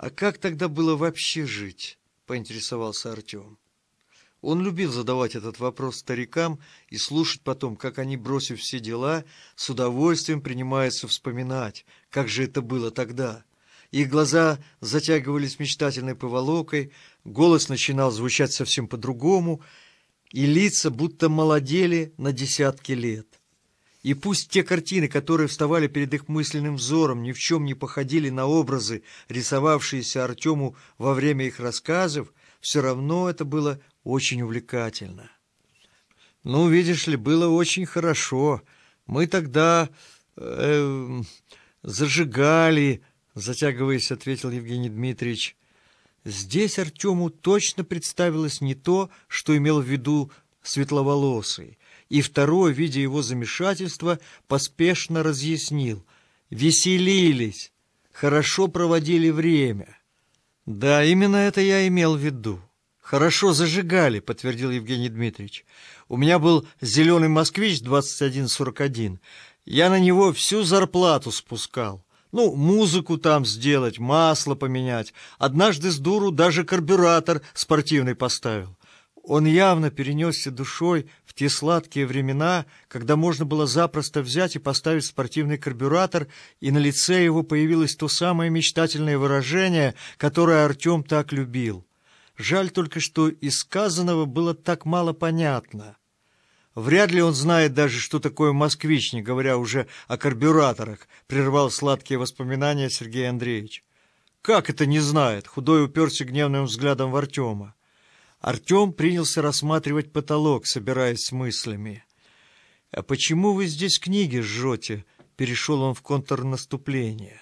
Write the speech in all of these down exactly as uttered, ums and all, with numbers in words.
«А как тогда было вообще жить?» — поинтересовался Артем. Он любил задавать этот вопрос старикам и слушать потом, как они, бросив все дела, с удовольствием принимаются вспоминать, как же это было тогда. Их глаза затягивались мечтательной поволокой, голос начинал звучать совсем по-другому, и лица будто молодели на десятки лет. И пусть те картины, которые вставали перед их мысленным взором, ни в чем не походили на образы, рисовавшиеся Артему во время их рассказов, все равно это было очень увлекательно. «Ну, видишь ли, было очень хорошо. Мы тогда э, зажигали», — затягиваясь, ответил Евгений Дмитриевич. Здесь Артему точно представилось не то, что имел в виду светловолосый, и второе, видя его замешательство, поспешно разъяснил. «Веселились, хорошо проводили время». «Да, именно это я имел в виду. Хорошо зажигали», — подтвердил Евгений Дмитриевич. «У меня был зеленый москвич двадцать один сорок один. Я на него всю зарплату спускал. Ну, музыку там сделать, масло поменять. Однажды с дуру даже карбюратор спортивный поставил». Он явно перенесся душой в те сладкие времена, когда можно было запросто взять и поставить спортивный карбюратор, и на лице его появилось то самое мечтательное выражение, которое Артем так любил. Жаль только, что из сказанного было так мало понятно. Вряд ли он знает даже, что такое москвич, не говоря уже о карбюраторах, прервал сладкие воспоминания Сергей Андреевич. «Как это не знает?» — худой уперся гневным взглядом в Артема. Артем принялся рассматривать потолок, собираясь с мыслями. «А почему вы здесь книги жжете?» — перешел он в контрнаступление.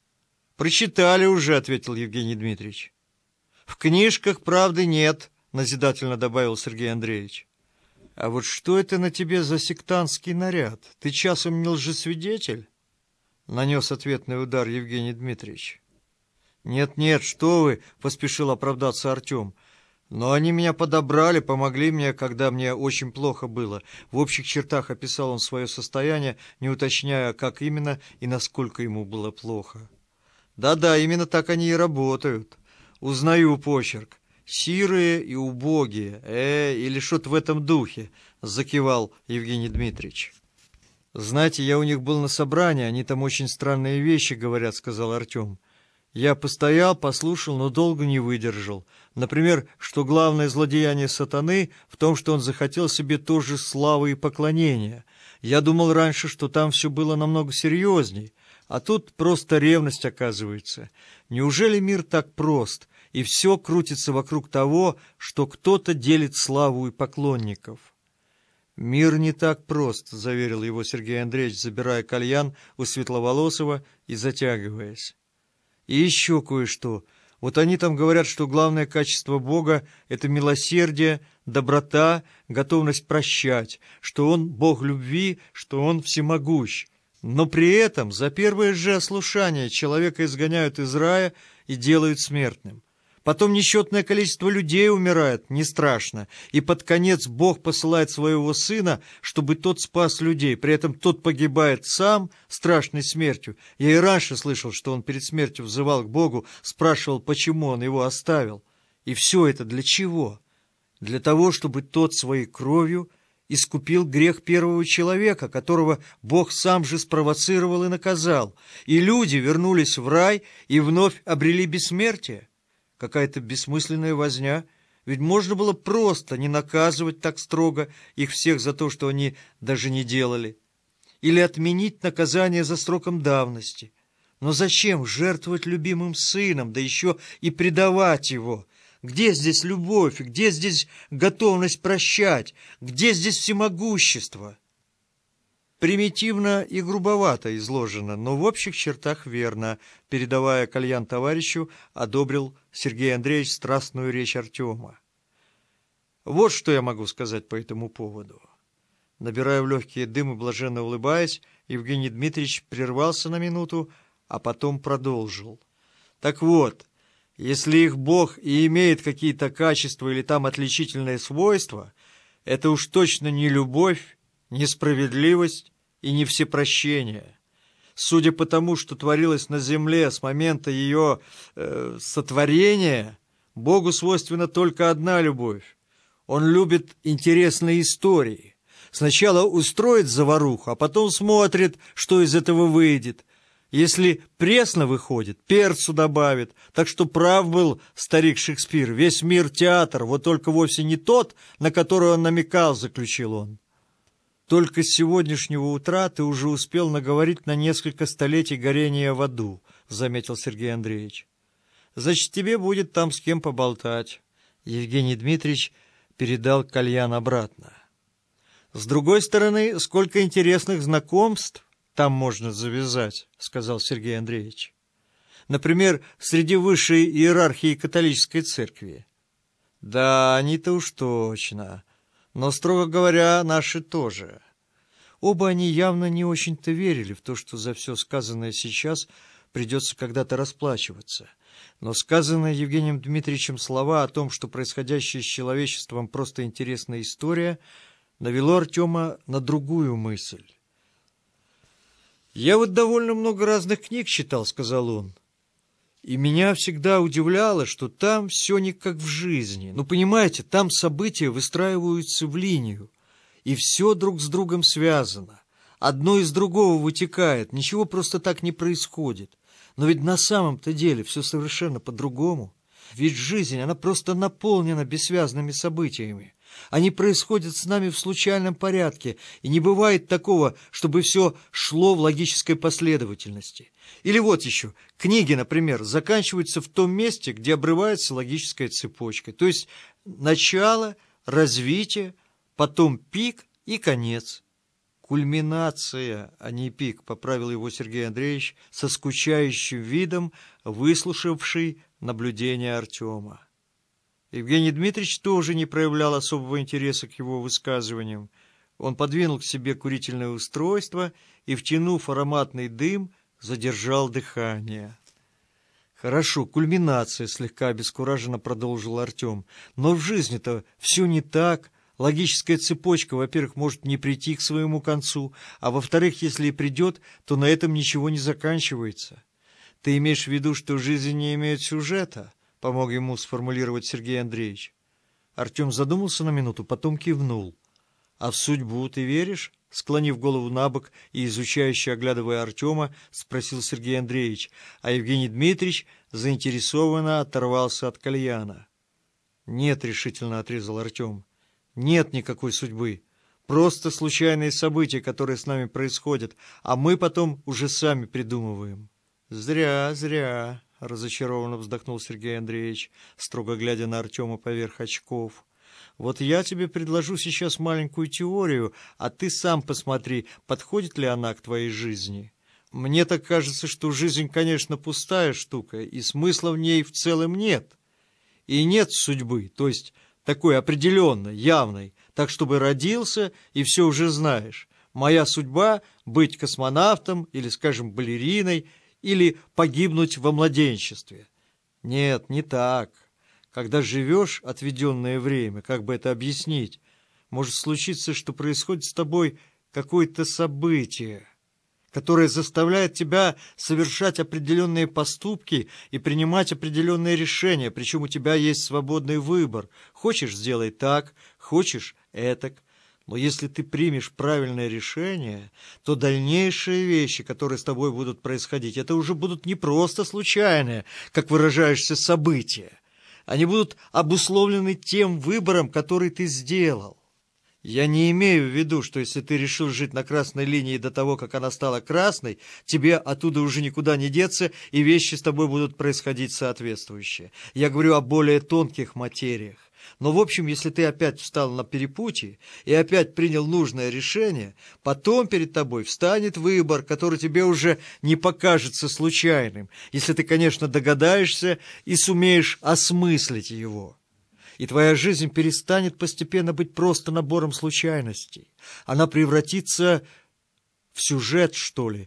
«Прочитали уже», — ответил Евгений Дмитриевич. «В книжках правды нет», — назидательно добавил Сергей Андреевич. «А вот что это на тебе за сектантский наряд? Ты часом не лжесвидетель?» — нанес ответный удар Евгений Дмитриевич. «Нет-нет, что вы!» — поспешил оправдаться Артем. «Но они меня подобрали, помогли мне, когда мне очень плохо было». В общих чертах описал он свое состояние, не уточняя, как именно и насколько ему было плохо. «Да-да, именно так они и работают. Узнаю почерк. Сирые и убогие, э, или что-то в этом духе», — закивал Евгений Дмитриевич. «Знаете, я у них был на собрании, они там очень странные вещи говорят», — сказал Артем. «Я постоял, послушал, но долго не выдержал. Например, что главное злодеяние сатаны в том, что он захотел себе тоже славы и поклонения. Я думал раньше, что там все было намного серьезней, а тут просто ревность, оказывается. Неужели мир так прост, и все крутится вокруг того, что кто-то делит славу и поклонников?» «Мир не так прост», — заверил его Сергей Андреевич, забирая кальян у Светловолосого и затягиваясь. «И еще кое-что. Вот они там говорят, что главное качество Бога — это милосердие, доброта, готовность прощать, что Он — Бог любви, что Он всемогущ. Но при этом за первое же ослушание человека изгоняют из рая и делают смертным. Потом несчетное количество людей умирает, не страшно, и под конец Бог посылает своего Сына, чтобы тот спас людей, при этом тот погибает сам страшной смертью. Я и раньше слышал, что он перед смертью взывал к Богу, спрашивал, почему он его оставил. И все это для чего? Для того, чтобы тот своей кровью искупил грех первого человека, которого Бог сам же спровоцировал и наказал. И люди вернулись в рай и вновь обрели бессмертие. Какая-то бессмысленная возня, ведь можно было просто не наказывать так строго их всех за то, что они даже не делали, или отменить наказание за сроком давности. Но зачем жертвовать любимым сыном, да еще и предавать его? Где здесь любовь, где здесь готовность прощать, где здесь всемогущество? Примитивно и грубовато изложено, но в общих чертах верно. Передавая кальян товарищу, одобрил Сергей Андреевич страстную речь Артема. Вот что я могу сказать по этому поводу. Набирая в легкие дым и блаженно улыбаясь, Евгений Дмитриевич прервался на минуту, а потом продолжил. Так вот, если их Бог и имеет какие-то качества или там отличительные свойства, это уж точно не любовь, не справедливость и не всепрощение. Судя по тому, что творилось на земле с момента ее э, сотворения, Богу свойственна только одна любовь. Он любит интересные истории. Сначала устроит заваруху, а потом смотрит, что из этого выйдет. Если пресно выходит, перцу добавит. Так что прав был старик Шекспир. Весь мир театр, вот только вовсе не тот, на который он намекал, заключил он. Только с сегодняшнего утра ты уже успел наговорить на несколько столетий горения в аду, заметил Сергей Андреевич. Значит, тебе будет там с кем поболтать. Евгений Дмитриевич передал кальян обратно. С другой стороны, сколько интересных знакомств там можно завязать, сказал Сергей Андреевич. Например, среди высшей иерархии католической церкви. Да, они-то уж точно. Но, строго говоря, наши тоже. Оба они явно не очень-то верили в то, что за все сказанное сейчас придется когда-то расплачиваться. Но сказанные Евгением Дмитриевичем слова о том, что происходящее с человечеством просто интересная история, навело Артема на другую мысль. «Я вот довольно много разных книг читал», — сказал он. «И меня всегда удивляло, что там все не как в жизни. Ну, понимаете, там события выстраиваются в линию, и все друг с другом связано. Одно из другого вытекает, ничего просто так не происходит. Но ведь на самом-то деле все совершенно по-другому. Ведь жизнь, она просто наполнена бессвязными событиями. Они происходят с нами в случайном порядке, и не бывает такого, чтобы все шло в логической последовательности. Или вот еще, книги, например, заканчиваются в том месте, где обрывается логическая цепочка, то есть начало, развитие, потом пик и конец. Кульминация, а не пик, поправил его Сергей Андреевич со скучающим видом, выслушавший наблюдения Артема. Евгений Дмитриевич тоже не проявлял особого интереса к его высказываниям. Он подвинул к себе курительное устройство и, втянув ароматный дым, задержал дыхание. «Хорошо, кульминация», — слегка обескураженно продолжил Артем. «Но в жизни-то все не так. Логическая цепочка, во-первых, может не прийти к своему концу, а во-вторых, если и придет, то на этом ничего не заканчивается. Ты имеешь в виду, что жизнь не имеет сюжета?» — помог ему сформулировать Сергей Андреевич. Артем задумался на минуту, потом кивнул. «А в судьбу ты веришь?» — склонив голову набок и изучающе оглядывая Артема, спросил Сергей Андреевич, а Евгений Дмитриевич заинтересованно оторвался от кальяна. «Нет», — решительно отрезал Артем, — «нет никакой судьбы. Просто случайные события, которые с нами происходят, а мы потом уже сами придумываем». «Зря, зря», — разочарованно вздохнул Сергей Андреевич, строго глядя на Артема поверх очков. «Вот я тебе предложу сейчас маленькую теорию, а ты сам посмотри, подходит ли она к твоей жизни. Мне так кажется, что жизнь, конечно, пустая штука, и смысла в ней в целом нет. И нет судьбы, то есть такой определенной, явной, так чтобы родился и все уже знаешь. Моя судьба — быть космонавтом или, скажем, балериной, или погибнуть во младенчестве. Нет, не так. Когда живешь отведенное время, как бы это объяснить, может случиться, что происходит с тобой какое-то событие, которое заставляет тебя совершать определенные поступки и принимать определенные решения, причем у тебя есть свободный выбор. Хочешь — сделай так, хочешь — этак. Но если ты примешь правильное решение, то дальнейшие вещи, которые с тобой будут происходить, это уже будут не просто случайные, как выражаешься, события. Они будут обусловлены тем выбором, который ты сделал. Я не имею в виду, что если ты решил жить на красной линии до того, как она стала красной, тебе оттуда уже никуда не деться, и вещи с тобой будут происходить соответствующие. Я говорю о более тонких материях. Но, в общем, если ты опять встал на перепутье и опять принял нужное решение, потом перед тобой встанет выбор, который тебе уже не покажется случайным, если ты, конечно, догадаешься и сумеешь осмыслить его. И твоя жизнь перестанет постепенно быть просто набором случайностей. Она превратится в сюжет, что ли.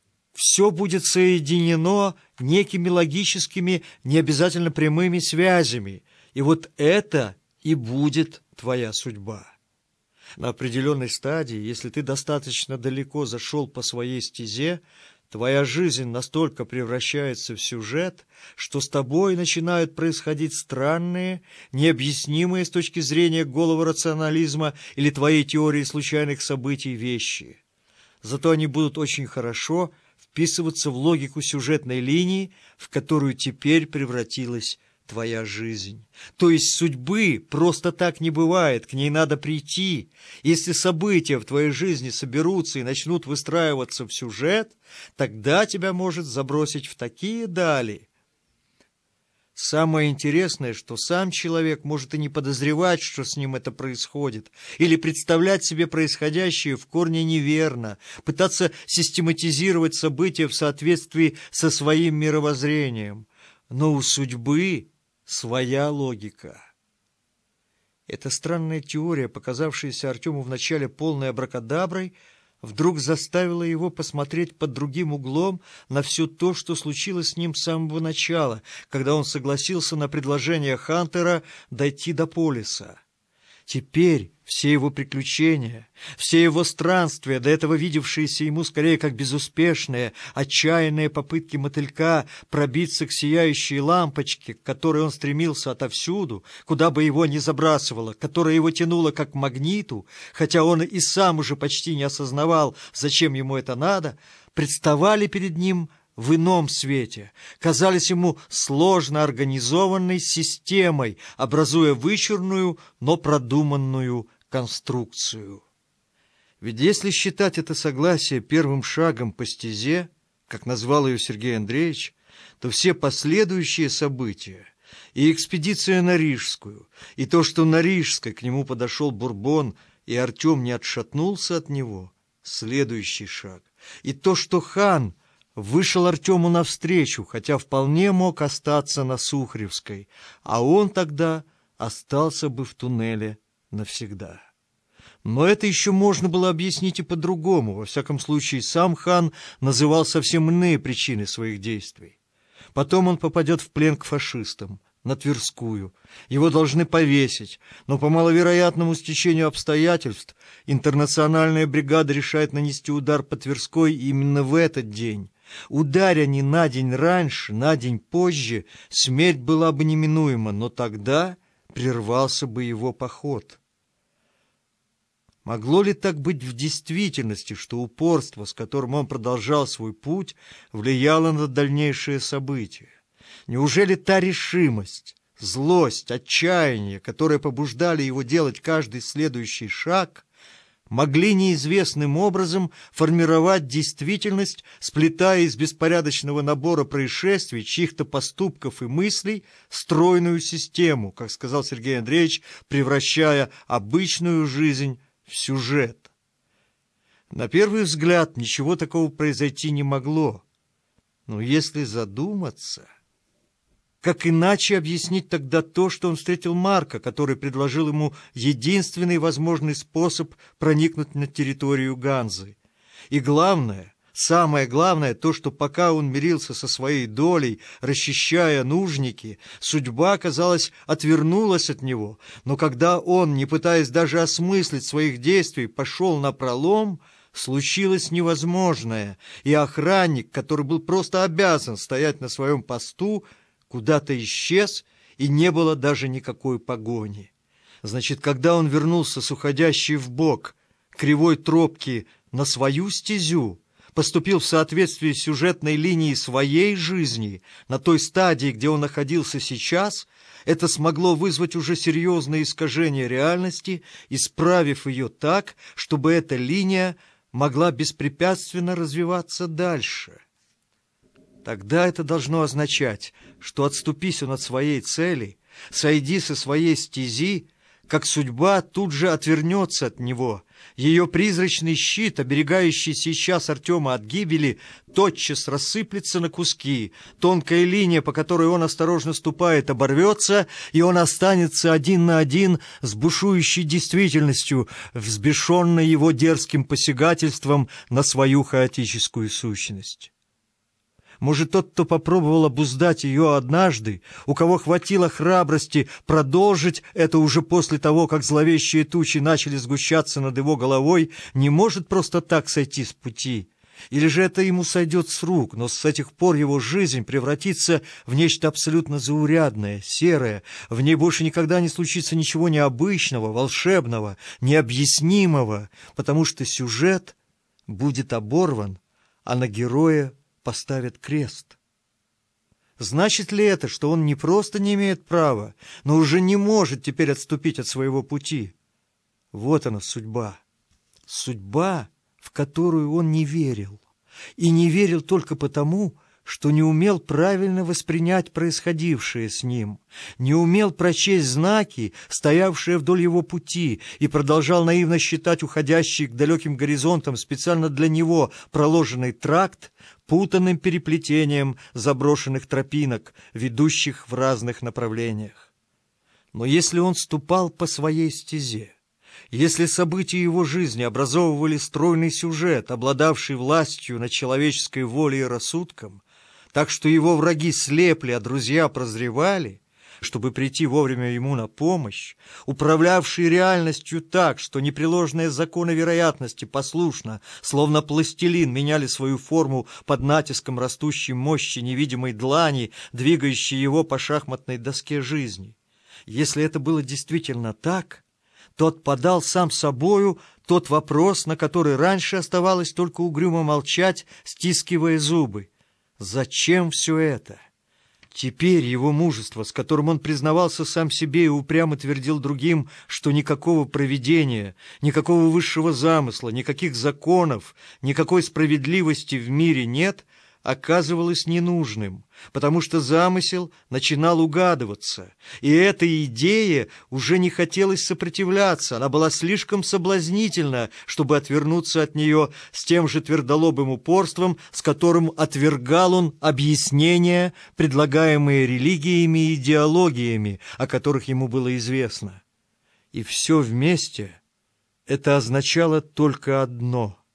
Все будет соединено некими логическими, не обязательно прямыми связями. И вот это и будет твоя судьба. На определенной стадии, если ты достаточно далеко зашел по своей стезе, Твоя жизнь настолько превращается в сюжет, что с тобой начинают происходить странные, необъяснимые с точки зрения голого рационализма или твоей теории случайных событий вещи. Зато они будут очень хорошо вписываться в логику сюжетной линии, в которую теперь превратилась твоя жизнь. То есть судьбы просто так не бывает, к ней надо прийти. Если события в твоей жизни соберутся и начнут выстраиваться в сюжет, тогда тебя может забросить в такие дали. Самое интересное, что сам человек может и не подозревать, что с ним это происходит, или представлять себе происходящее в корне неверно, пытаться систематизировать события в соответствии со своим мировоззрением. Но у судьбы своя логика. Эта странная теория, показавшаяся Артему вначале полной абракадаброй, вдруг заставила его посмотреть под другим углом на все то, что случилось с ним с самого начала, когда он согласился на предложение Хантера дойти до полиса. Теперь все его приключения, все его странствия, до этого видевшиеся ему скорее как безуспешные, отчаянные попытки мотылька пробиться к сияющей лампочке, к которой он стремился отовсюду, куда бы его ни забрасывало, которая его тянула как к магниту, хотя он и сам уже почти не осознавал, зачем ему это надо, представали перед ним в ином свете, казались ему сложно организованной системой, образуя вычурную, но продуманную конструкцию. Ведь если считать это согласие первым шагом по стезе, как назвал ее Сергей Андреевич, то все последующие события, и экспедиция на Рижскую, и то, что на Рижской к нему подошел Бурбон, и Артем не отшатнулся от него, следующий шаг, и то, что хан вышел Артему навстречу, хотя вполне мог остаться на Сухаревской, а он тогда остался бы в туннеле навсегда. Но это еще можно было объяснить и по-другому. Во всяком случае, сам хан называл совсем иные причины своих действий. Потом он попадет в плен к фашистам, на Тверскую. Его должны повесить, но по маловероятному стечению обстоятельств интернациональная бригада решает нанести удар по Тверской именно в этот день. Ударя не на день раньше, на день позже, смерть была бы неминуема, но тогда прервался бы его поход. Могло ли так быть в действительности, что упорство, с которым он продолжал свой путь, влияло на дальнейшие события? Неужели та решимость, злость, отчаяние, которые побуждали его делать каждый следующий шаг, могли неизвестным образом формировать действительность, сплетая из беспорядочного набора происшествий, чьих-то поступков и мыслей стройную систему, как сказал Сергей Андреевич, превращая обычную жизнь в сюжет? На первый взгляд ничего такого произойти не могло. Но если задуматься, как иначе объяснить тогда то, что он встретил Марка, который предложил ему единственный возможный способ проникнуть на территорию Ганзы? И главное, самое главное, то, что пока он мирился со своей долей, расчищая нужники, судьба, казалось, отвернулась от него. Но когда он, не пытаясь даже осмыслить своих действий, пошел напролом, случилось невозможное, и охранник, который был просто обязан стоять на своем посту, куда-то исчез, и не было даже никакой погони. Значит, когда он вернулся с уходящей вбок кривой тропки на свою стезю, поступил в соответствии с сюжетной линией своей жизни, на той стадии, где он находился сейчас, это смогло вызвать уже серьезное искажение реальности, исправив ее так, чтобы эта линия могла беспрепятственно развиваться дальше. Тогда это должно означать, что отступись он от своей цели, сойди со своей стези, как судьба тут же отвернется от него. Ее призрачный щит, оберегающий сейчас Артема от гибели, тотчас рассыплется на куски. Тонкая линия, по которой он осторожно ступает, оборвется, и он останется один на один с бушующей действительностью, взбешенной его дерзким посягательством на свою хаотическую сущность. Может, тот, кто попробовал обуздать ее однажды, у кого хватило храбрости продолжить это уже после того, как зловещие тучи начали сгущаться над его головой, не может просто так сойти с пути. Или же это ему сойдет с рук, но с этих пор его жизнь превратится в нечто абсолютно заурядное, серое, в ней больше никогда не случится ничего необычного, волшебного, необъяснимого, потому что сюжет будет оборван, а на героя поставят крест. Значит ли это, что он не просто не имеет права, но уже не может теперь отступить от своего пути? Вот она судьба. Судьба, в которую он не верил. И не верил только потому, что не умел правильно воспринять происходившее с ним, не умел прочесть знаки, стоявшие вдоль его пути, и продолжал наивно считать уходящий к далеким горизонтам специально для него проложенный тракт путанным переплетением заброшенных тропинок, ведущих в разных направлениях. Но если он ступал по своей стезе, если события его жизни образовывали стройный сюжет, обладавший властью над человеческой волей и рассудком, так что его враги слепли, а друзья прозревали, чтобы прийти вовремя ему на помощь, управлявшие реальностью так, что непреложные законы вероятности послушно, словно пластилин, меняли свою форму под натиском растущей мощи невидимой длани, двигающей его по шахматной доске жизни. Если это было действительно так, то отпадал сам собою тот вопрос, на который раньше оставалось только угрюмо молчать, стискивая зубы. Зачем все это? Теперь его мужество, с которым он признавался сам себе и упрямо твердил другим, что никакого провидения, никакого высшего замысла, никаких законов, никакой справедливости в мире нет, оказывалось ненужным, потому что замысел начинал угадываться, и этой идее уже не хотелось сопротивляться, она была слишком соблазнительна, чтобы отвернуться от нее с тем же твердолобым упорством, с которым отвергал он объяснения, предлагаемые религиями и идеологиями, о которых ему было известно. И все вместе это означало только одно —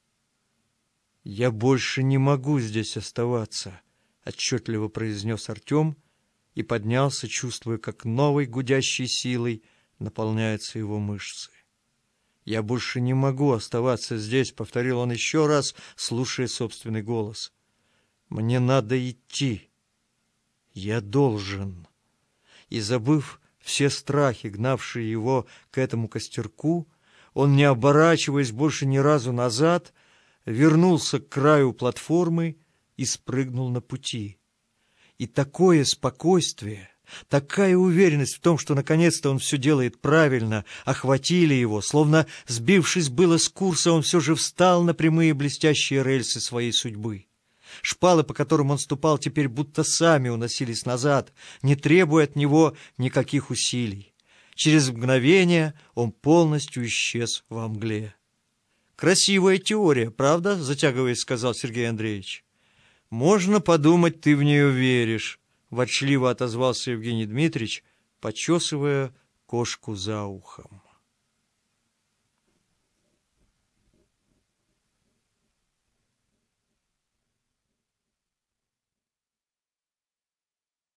«Я больше не могу здесь оставаться», — отчетливо произнес Артем и поднялся, чувствуя, как новой гудящей силой наполняются его мышцы. «Я больше не могу оставаться здесь», — повторил он еще раз, слушая собственный голос. «Мне надо идти. Я должен». И, забыв все страхи, гнавшие его к этому костерку, он, не оборачиваясь больше ни разу назад, вернулся к краю платформы и спрыгнул на пути. И такое спокойствие, такая уверенность в том, что наконец-то он все делает правильно, охватили его, словно, сбившись было с курса, он все же встал на прямые блестящие рельсы своей судьбы. Шпалы, по которым он ступал, теперь будто сами уносились назад, не требуя от него никаких усилий. Через мгновение он полностью исчез во мгле. «Красивая теория, правда?» — затягиваясь, сказал Сергей Андреевич. «Можно подумать, ты в нее веришь», — ворчливо отозвался Евгений Дмитриевич, почесывая кошку за ухом.